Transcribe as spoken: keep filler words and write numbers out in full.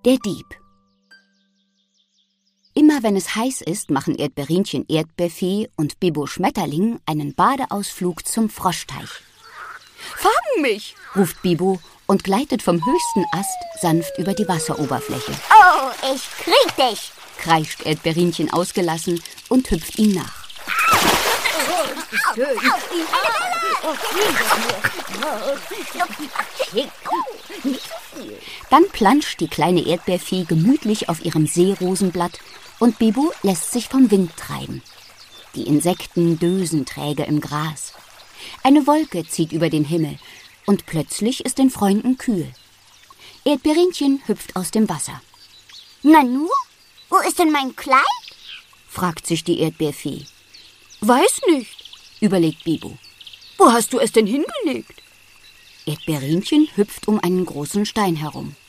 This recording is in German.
Der Dieb. Immer wenn es heiß ist, machen Erdbeerinchen Erdbeerfee und Bibo Schmetterling einen Badeausflug zum Froschteich. Fang mich, ruft Bibo und gleitet vom höchsten Ast sanft über die Wasseroberfläche. Oh, ich krieg dich, kreischt Erdbeerinchen ausgelassen und hüpft ihm nach. Dann planscht die kleine Erdbeerfee gemütlich auf ihrem Seerosenblatt und Bibo lässt sich vom Wind treiben. Die Insekten dösen träge im Gras. Eine Wolke zieht über den Himmel und plötzlich ist den Freunden kühl. Erdbeerinchen hüpft aus dem Wasser. Nanu, wo ist denn mein Kleid? fragt sich die Erdbeerfee. Weiß nicht, überlegt Bibo. Wo hast du es denn hingelegt? Erdbeerinchen hüpft um einen großen Stein herum.